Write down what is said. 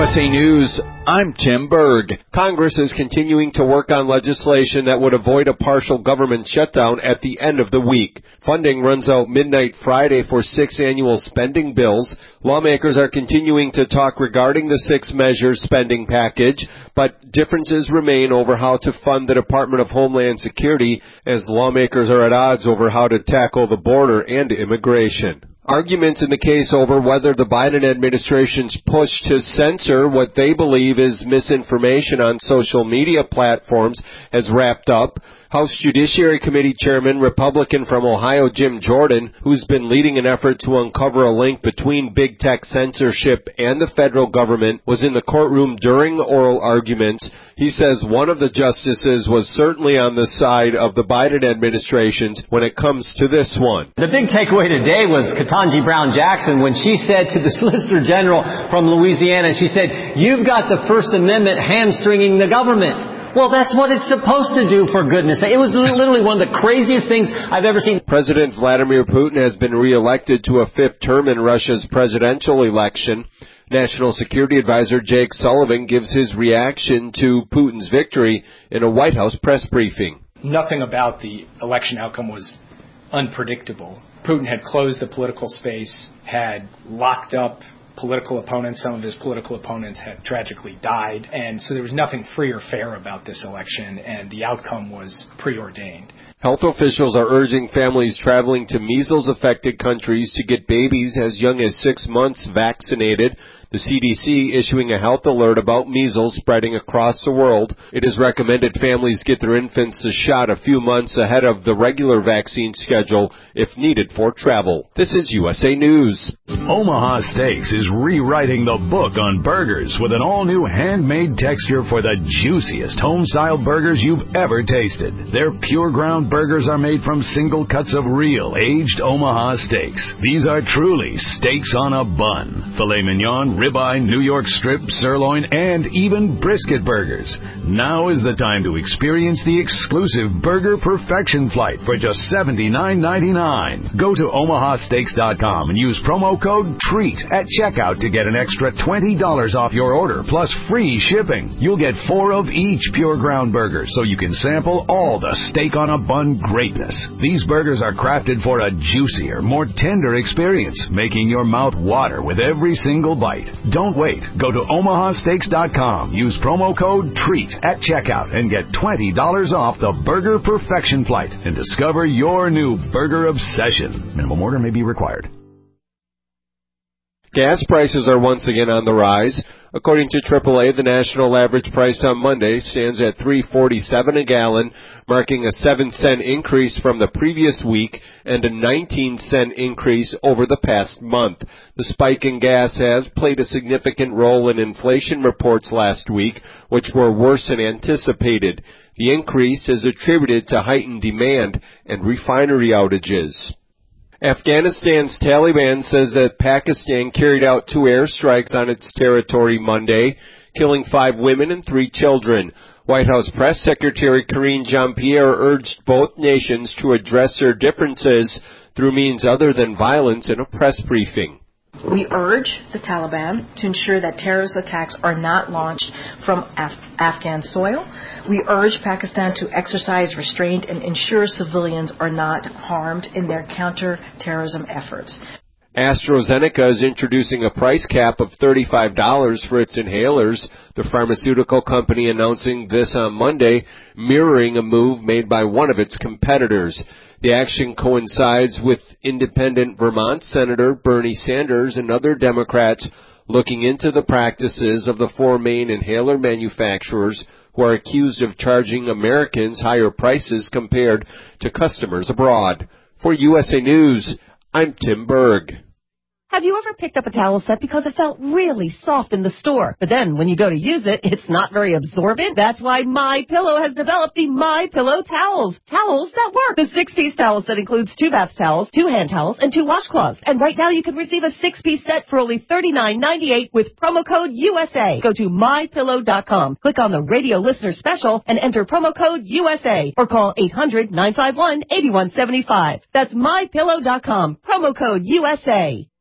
USA News, I'm Tim Berg. Congress is continuing to work on legislation that would avoid a partial government shutdown at the end of the week. Funding runs out midnight Friday for 6 annual spending bills. Lawmakers are continuing to talk regarding the 6-measure spending package, but differences remain over how to fund the Department of Homeland Security as lawmakers are at odds over how to tackle the border and immigration. Arguments in the case over whether the Biden administration's push to censor what they believe is misinformation on social media platforms has wrapped up. House Judiciary Committee Chairman, Republican from Ohio Jim Jordan, who's been leading an effort to uncover a link between big tech censorship and the federal government, was in the courtroom during oral arguments. He says one of the justices was certainly on the side of the Biden administration when it comes to this one. The big takeaway today was Ketanji Brown Jackson when she said to the Solicitor General from Louisiana, she said, "You've got the First Amendment hamstringing the government." Well, that's what it's supposed to do, for goodness sake. It was literally one of the craziest things I've ever seen. President Vladimir Putin has been reelected to a 5th term in Russia's presidential election. National Security Advisor Jake Sullivan gives his reaction to Putin's victory in a White House press briefing. Nothing about the election outcome was unpredictable. Putin had closed the political space, had locked up political opponents. Some of his political opponents had tragically died, and so there was nothing free or fair about this election, and the outcome was preordained. Health officials are urging families traveling to measles-affected countries to get babies as young as 6 months vaccinated. The CDC issuing a health alert about measles spreading across the world. It is recommended families get their infants a shot a few months ahead of the regular vaccine schedule if needed for travel. This is USA News. Omaha Steaks is rewriting the book on burgers with an all-new handmade texture for the juiciest home-style burgers you've ever tasted. Their pure ground burgers are made from single cuts of real aged Omaha steaks. These are truly steaks on a bun. Filet mignon, ribeye, New York strip, sirloin, and even brisket burgers. Now is the time to experience the exclusive Burger Perfection Flight for just $79.99. Go to omahasteaks.com and use promo code TREAT at checkout to get an extra $20 off your order, plus free shipping. You'll get 4 of each pure ground burger, so you can sample all the steak on a bun greatness. These burgers are crafted for a juicier, more tender experience, making your mouth water with every single bite. Don't wait. Go to omahasteaks.com. Use promo code TREAT at checkout and get $20 off the Burger Perfection Flight and discover your new burger obsession. Minimum order may be required. Gas prices are once again on the rise. According to AAA, the national average price on Monday stands at $3.47 a gallon, marking a 7-cent increase from the previous week and a 19-cent increase over the past month. The spike in gas has played a significant role in inflation reports last week, which were worse than anticipated. The increase is attributed to heightened demand and refinery outages. Afghanistan's Taliban says that Pakistan carried out 2 airstrikes on its territory Monday, killing 5 women and 3 children. White House Press Secretary Karine Jean-Pierre urged both nations to address their differences through means other than violence in a press briefing. We urge the Taliban to ensure that terrorist attacks are not launched from Afghan soil. We urge Pakistan to exercise restraint and ensure civilians are not harmed in their counter-terrorism efforts. AstraZeneca is introducing a price cap of $35 for its inhalers, the pharmaceutical company announcing this on Monday, mirroring a move made by one of its competitors. The action coincides with independent Vermont Senator Bernie Sanders and other Democrats looking into the practices of the 4 main inhaler manufacturers who are accused of charging Americans higher prices compared to customers abroad. For USA News, I'm Tim Berg. Have you ever picked up a towel set because it felt really soft in the store, but then when you go to use it, it's not very absorbent? That's why MyPillow has developed the MyPillow towels. Towels that work. The 6-piece towel set includes 2 bath towels, 2 hand towels, and 2 washcloths. And right now you can receive a 6-piece set for only $39.98 with promo code USA. Go to MyPillow.com, click on the radio listener special, and enter promo code USA, or call 800-951-8175. That's MyPillow.com, promo code USA.